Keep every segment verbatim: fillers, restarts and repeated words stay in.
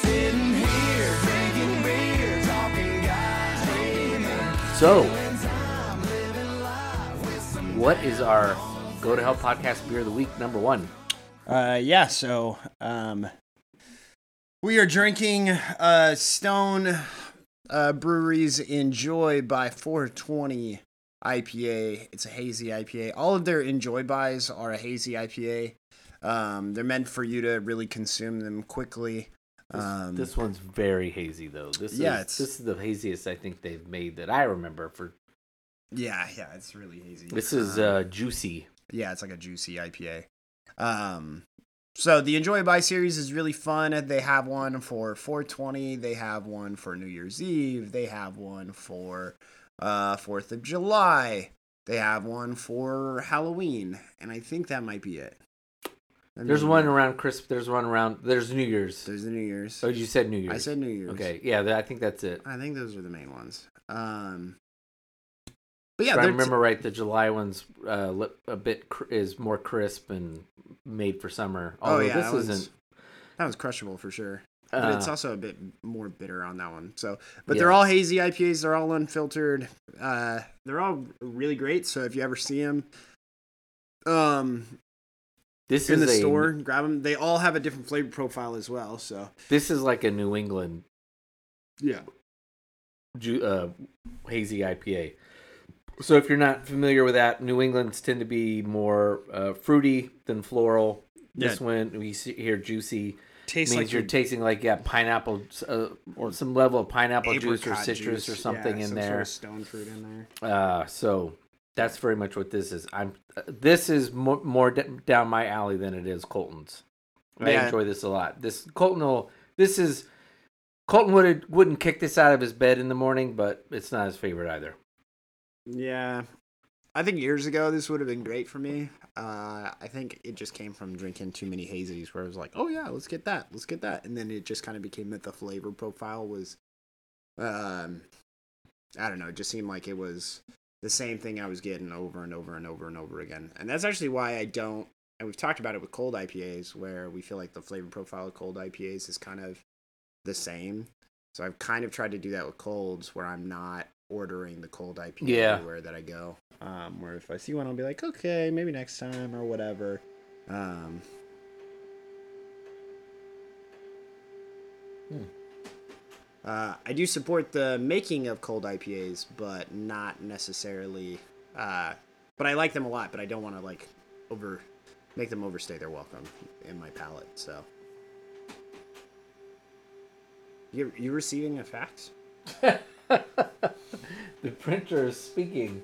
Sitting here, drinking beer, talking guys. So, what is our Go to Hell podcast beer of the week number one? Uh, yeah, so um, we are drinking uh, Stone uh, Brewery's Enjoy by four twenty I P A. It's a hazy I P A. All of their Enjoy buys are a hazy I P A. Um, they're meant for you to really consume them quickly. This, Um, this one's very hazy, though. This yeah, is it's- this is the haziest I think they've made that I remember. For yeah, yeah, it's really hazy. this is Um, uh, juicy. Yeah, it's like a juicy I P A. Um, so the Enjoy Buy series is really fun. They have one for four twenty. They have one for New Year's Eve. They have one for uh, fourth of July. They have one for Halloween. And I think that might be it. That There's may one be- around Christmas. There's one around. There's New Year's. There's the New Year's. Oh, you said New Year's. I said New Year's. Okay, yeah, th- I think that's it. I think those are the main ones. Um, but yeah, If I they're remember right, the July one's uh, li- a bit cr- is more crisp and made for summer. Oh Although yeah, this that was, isn't. that was crushable for sure. But Uh, it's also a bit more bitter on that one. So, but Yeah. they're all hazy I P As. They're all unfiltered. Uh, they're all really great. So if you ever see them, um, this in is the a, store, grab them. They all have a different flavor profile as well. So This is like a New England yeah, ju- uh, hazy I P A. So if you're not familiar with that, New Englands tend to be more uh, fruity than floral. This Yeah. one we see here juicy tastes means like you're you- tasting like yeah pineapple uh, or some level of pineapple juice or apricot citrus juice. or something Yeah, in some there. Sort of stone fruit in there. Uh, so that's very much what this is. I'm. Uh, this is more, more d- down my alley than it is Colton's. I Yeah. enjoy this a lot. This Colton will. This is Colton would wouldn't kick this out of his bed in the morning, but it's not his favorite either. Yeah. I think years ago this would have been great for me. Uh, I think it just came from drinking too many hazies where I was like, oh yeah, let's get that, let's get that. And then it just kind of became that the flavor profile was, um, I don't know, it just seemed like it was the same thing I was getting over and over and over and over again. And that's actually why I don't, and we've talked about it with cold I P As where we feel like the flavor profile of cold I P As is kind of the same. So I've kind of tried to do that with colds where I'm not ordering the cold I P A Yeah. everywhere that I go. Um, where if I see one, I'll be like, okay, maybe next time or whatever. Um, Hmm. uh, I do support the making of cold I P As, but not necessarily. Uh, but I like them a lot, but I don't want to like over make them overstay their welcome in my palate. So, you you receiving a fax? The printer is speaking.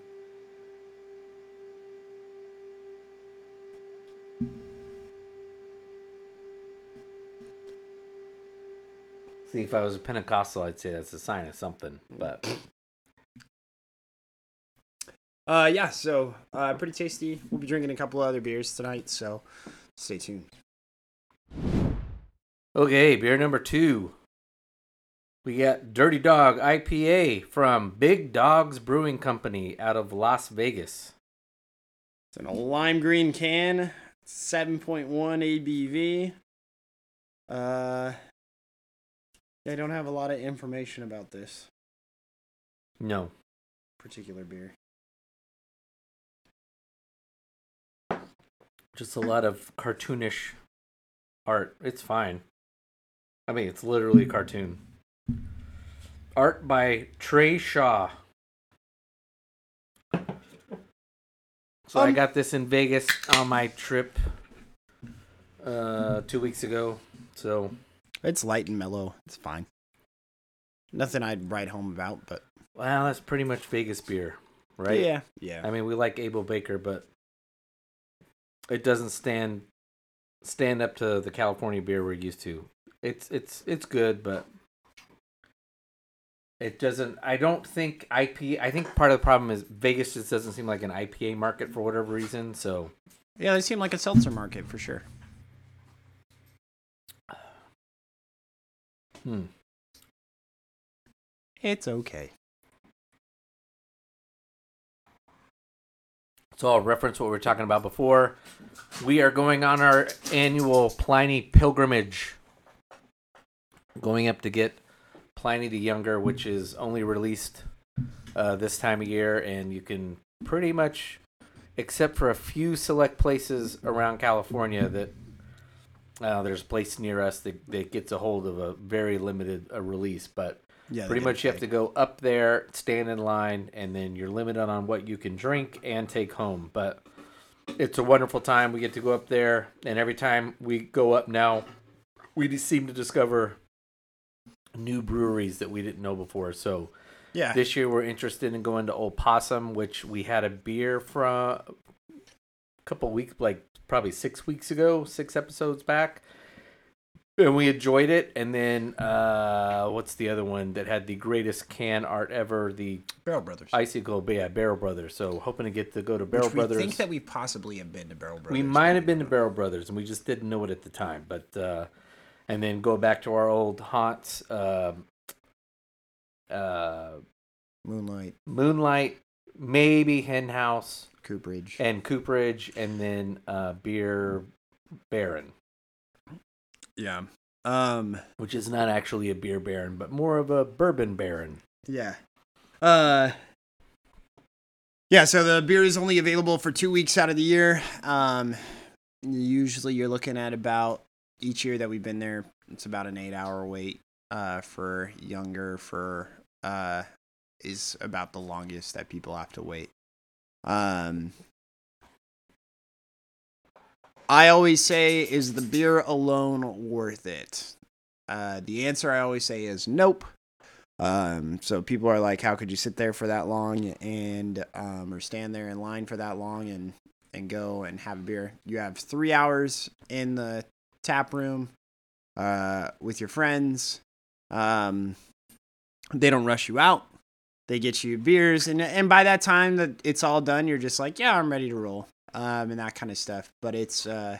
See, if I was a Pentecostal, I'd say that's a sign of something. But Uh, yeah. So, uh, pretty tasty. We'll be drinking a couple other beers tonight, so stay tuned. okay, beer number two. We got Dirty Dog I P A from Big Dogs Brewing Company out of Las Vegas. It's in a lime green can, seven point one A B V. Uh, I don't have a lot of information about this No. particular beer. Just a lot of cartoonish art. It's fine. I mean, it's literally a cartoon. Art by Trey Shaw. So I Um, got this in Vegas on my trip uh, two weeks ago. So, It's light and mellow. It's fine. Nothing I'd write home about, but well, that's pretty much Vegas beer, right? yeah, yeah. I mean, we like Abel Baker, but it doesn't stand stand up to the California beer we're used to. It's it's it's good, but it doesn't. I don't think I P. I think part of the problem is Vegas just doesn't seem like an I P A market for whatever reason. So Yeah, they seem like a seltzer market for sure. hmm. It's okay. So I'll reference what we were talking about before. We are going on our annual Pliny pilgrimage. going up to get Pliny the Younger, which is only released uh, this time of year, and you can pretty much, except for a few select places around California that uh, there's a place near us that, that gets a hold of a very limited uh, release, but Yeah, pretty much you have to go up there, stand in line, and then you're limited on what you can drink and take home. But it's a wonderful time. We get to go up there, and every time we go up now, we just seem to discover new breweries that we didn't know before. So Yeah. this year we're interested in going to Old Possum, which we had a beer from a couple weeks, like probably six weeks ago, six episodes back. And we enjoyed it. And then, uh, what's the other one that had the greatest can art ever? The Barrel Brothers. Icicle, yeah, Barrel Brothers. So hoping to get to go to Barrel Which we Brothers. think that we possibly have been to Barrel Brothers. We might have been to Barrel Brothers, and we just didn't know it at the time. But uh, and then go back to our old haunts, uh, uh, Moonlight, Moonlight, maybe Hen House, Cooperage. and Cooperage, and then uh, Beer Baron, Yeah. Um. which is not actually a beer baron, but more of a bourbon baron. Yeah. Uh. Yeah. So the beer is only available for two weeks out of the year. Um. Usually, you're looking at about each year that we've been there. It's about an eight-hour wait. Uh, for younger, for uh, is about the longest that people have to wait. Um. I always say, is the beer alone worth it? Uh, the answer I always say is nope. Um, so people are like, how could you sit there for that long and um, or stand there in line for that long and, and go and have a beer? You have three hours in the tap room uh, with your friends. Um, they don't rush you out. They get you beers. And, and by that time that it's all done, you're just like, yeah, I'm ready to roll. Um, and that kind of stuff. But it's, uh,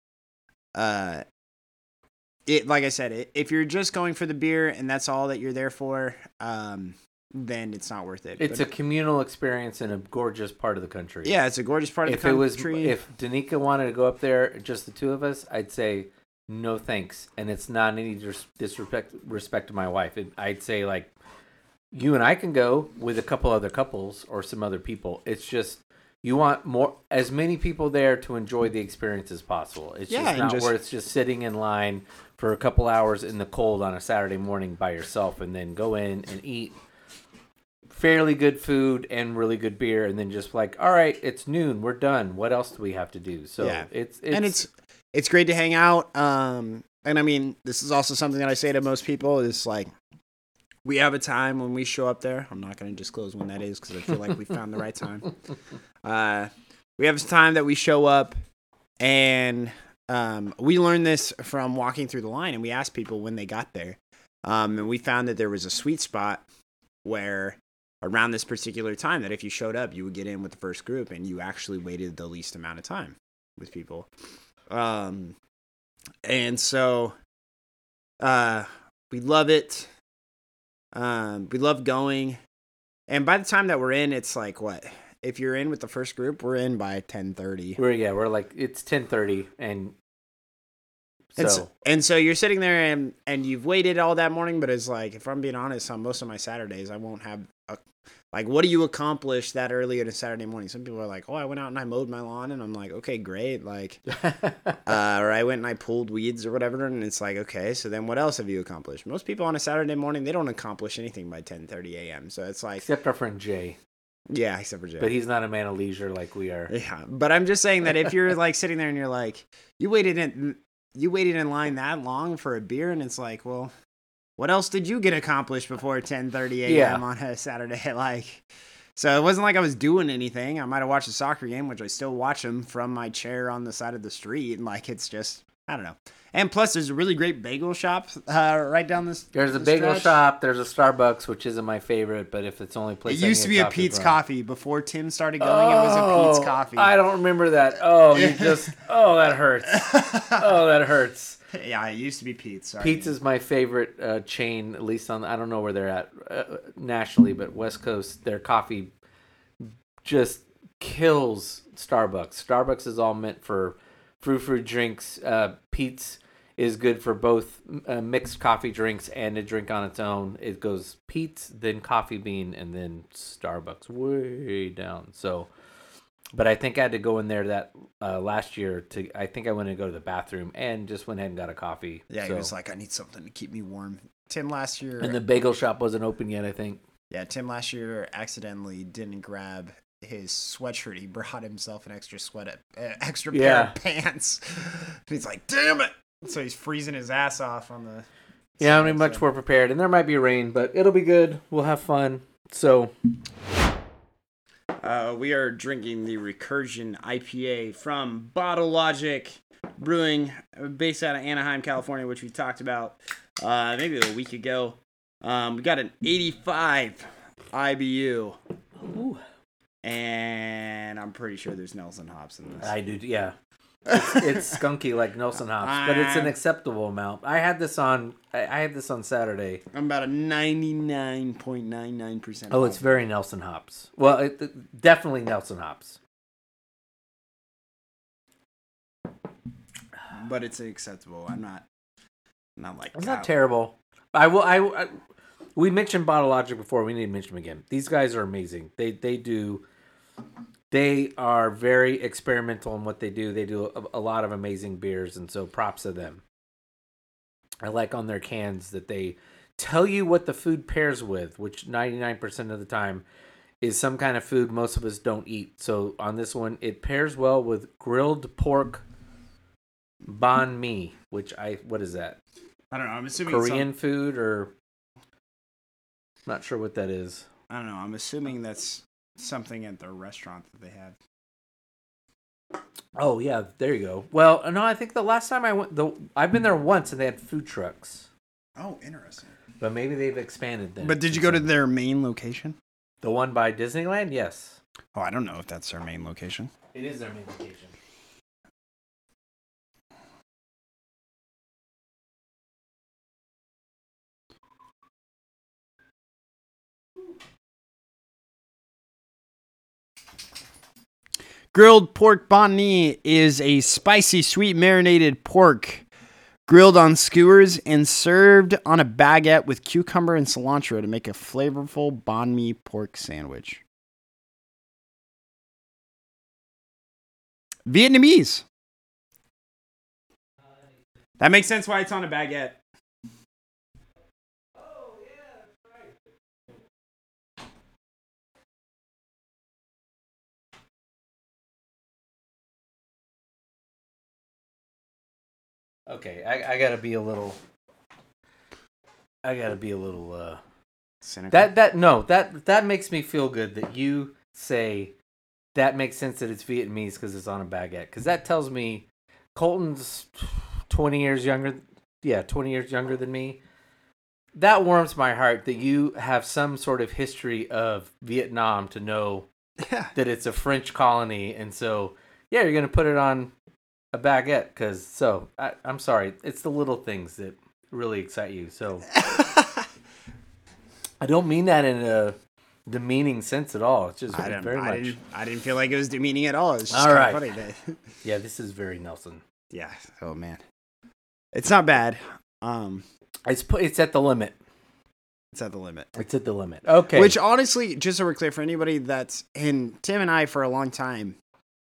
uh, it, like I said, it, if you're just going for the beer and that's all that you're there for, um, then it's not worth it. It's But a communal experience in a gorgeous part of the country. yeah, it's a gorgeous part of If the it was, country. if Danica wanted to go up there, just the two of us, I'd say no thanks. And it's not any dis- disrespect respect to my wife. It, I'd say like, you and I can go with a couple other couples or some other people. It's just you want more, as many people there to enjoy the experience as possible. It's Yeah, just and not just- worth just sitting in line for a couple hours in the cold on a Saturday morning by yourself, and then go in and eat fairly good food and really good beer, and then just like, all right, it's noon, we're done. What else do we have to do? So Yeah. it's, it's and it's it's great to hang out. Um, and I mean, this is also something that I say to most people is like, we have a time when we show up there. I'm not going to disclose when that is because I feel like we found the right time. Uh, we have a time that we show up, and um, we learned this from walking through the line, and we asked people when they got there. Um, and we found that there was a sweet spot where around this particular time that if you showed up, you would get in with the first group, and you actually waited the least amount of time with people. Um, and so uh, we love it. Um, we love going. And by the time that we're in, it's like, what? If you're in with the first group, we're in by ten thirty. we're yeah we're like it's ten thirty, and so And so, and so you're sitting there and, and you've waited all that morning, but it's like, if I'm being honest, on most of my Saturdays, I won't have a, like, what do you accomplish that early on a Saturday morning? Some people are like, oh, I went out and I mowed my lawn, and I'm like, okay, great. Like, uh, or I went and I pulled weeds or whatever. And it's like, okay, so then what else have you accomplished? Most people on a Saturday morning, they don't accomplish anything by ten thirty a.m. So it's like, except our friend Jay, yeah, except for Jay. but he's not a man of leisure like we are. Yeah, but I'm just saying that if you're like sitting there and you're like, you waited in, you waited in line that long for a beer, and it's like, well, what else did you get accomplished before ten thirty a.m. Yeah. on a Saturday? Like, so it wasn't like I was doing anything. I might have watched a soccer game, which I still watch them from my chair on the side of the street, and like, it's just, I don't know. And plus, there's a really great bagel shop uh, right down this. There's a this bagel stretch. shop. There's a Starbucks, which isn't my favorite, but if it's the only It place I used can to be get a coffee Pete's from- Coffee before Tim started going. It was a Pete's Oh, Coffee. I don't remember that. Oh, you just. Oh, that hurts. Oh, that hurts. Yeah, it used to be Pete's. Sorry. Pete's is my favorite uh, chain, at least on. I don't know where they're at uh, nationally, but West Coast, their coffee just kills Starbucks. Starbucks is all meant for frou frou drinks. Uh, Pete's is good for both uh, mixed coffee drinks and a drink on its own. It goes Pete's, then Coffee Bean, and then Starbucks way down. So, but I think I had to go in there that uh, last year to. I think I went to go to the bathroom and just went ahead and got a coffee. Yeah, so. he was like, I need something to keep me warm. Tim last year. And the bagel shop wasn't open yet, I think. Yeah, Tim last year accidentally didn't grab his sweatshirt. He brought himself an extra sweat, uh, extra pair Yeah. of pants. And he's like, damn it. So he's freezing his ass off on the. Yeah, I'm much more prepared, and there might be rain, but it'll be good. We'll have fun. So, Uh, we are drinking the Recursion I P A from Bottle Logic Brewing, based out of Anaheim, California, which we talked about uh, maybe a week ago. Um, we got an eighty-five I B U, ooh, and I'm pretty sure there's Nelson hops in this. I do, yeah. It's, it's skunky like Nelson hops, but it's an acceptable amount. I had this on. I I had this on Saturday. I'm about a ninety-nine point nine nine percent. Oh, it's very Nelson hops. Well, it, it- definitely Nelson hops. but it's acceptable. I'm not, not like. It's God. not terrible. I will. I, I we mentioned Bottle Logic before. We need to mention them again. These guys are amazing. They they do. They are very experimental in what they do. They do a, a lot of amazing beers, and so props to them. I like on their cans that they tell you what the food pairs with, which ninety-nine percent of the time is some kind of food most of us don't eat. So on this one, it pairs well with grilled pork banh mi, which I what is that? I don't know. I'm assuming Korean some, food or not sure what that is. I don't know. I'm assuming that's something at the restaurant that they had. Oh yeah, there you go. Well, no, I think the last time I went, the I've been there once and they had food trucks, Oh, interesting. but maybe they've expanded then. But did you go to their main location? the one by Disneyland? Yes, Oh, I don't know if that's their main location. it is their main location. Grilled pork banh mi is a spicy, sweet marinated pork grilled on skewers and served on a baguette with cucumber and cilantro to make a flavorful banh mi pork sandwich. Vietnamese. That makes sense why it's on a baguette. Okay, I, I gotta be a little. I gotta be a little. uh Cynical. That that no that that makes me feel good that you say that makes sense that it's Vietnamese because it's on a baguette, because that tells me Colton's twenty years younger. Yeah, twenty years younger than me. That warms my heart that you have some sort of history of Vietnam to know Yeah. that it's a French colony, and so yeah, you're gonna put it on a baguette because so I, I'm sorry, it's the little things that really excite you. So I don't mean that in a demeaning sense at all. It's just I didn't, very I much. Didn't, I didn't feel like it was demeaning at all. It was just All kind right. of funny. That, Yeah, this is very Nelson. yeah. Oh man, it's not bad. Um, It's pu- it's at the limit. it's at the limit. It's at the limit. Okay. Which honestly, just so we're clear, for anybody that's in Tim and I for a long time,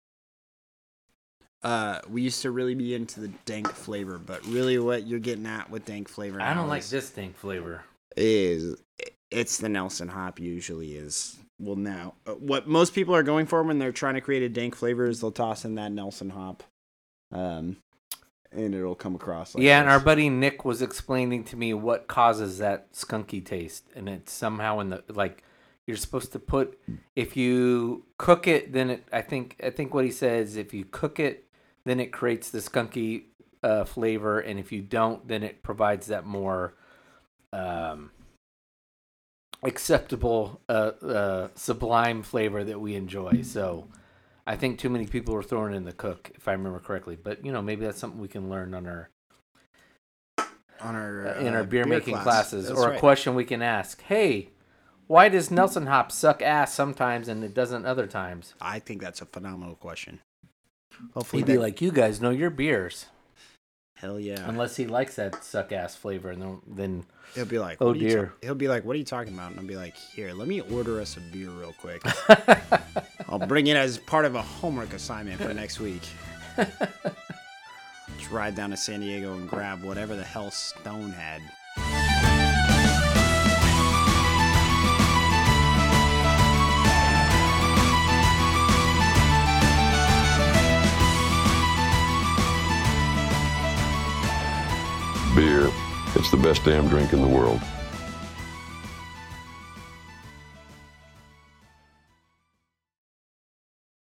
uh, we used to really be into the dank flavor. But really, what you're getting at with dank flavor, I don't now like is, this stink flavor. is it's the Nelson hop. Usually is well now uh, what most people are going for when they're trying to create a dank flavor is they'll toss in that Nelson hop, um, and it'll come across. Like Yeah, and this. our buddy Nick was explaining to me what causes that skunky taste, and it's somehow in the like you're supposed to put if you cook it, then it. I think I think what he says if you cook it, then it creates the skunky uh, flavor, and if you don't, then it provides that more um, acceptable, uh, uh, sublime flavor that we enjoy. So. I think too many people are throwing it in the cook, if I remember correctly. But you know, maybe that's something we can learn on our on our uh, in our uh, beer, making class. classes, That's or a right. question we can ask. Hey, why does Nelson hop suck ass sometimes and it doesn't other times? I think that's a phenomenal question. Hopefully, We'd be that- like, you guys know your beers. Hell yeah. Unless he likes that suck ass flavor, and then, then He'll be like, oh what are you dear. ta- he'll be like, what are you talking about? And I'll be like, here, let me order us a beer real quick. I'll bring it as part of a homework assignment for next week. Just ride down to San Diego and grab whatever the hell Stone had. Beer. It's the best damn drink in the world.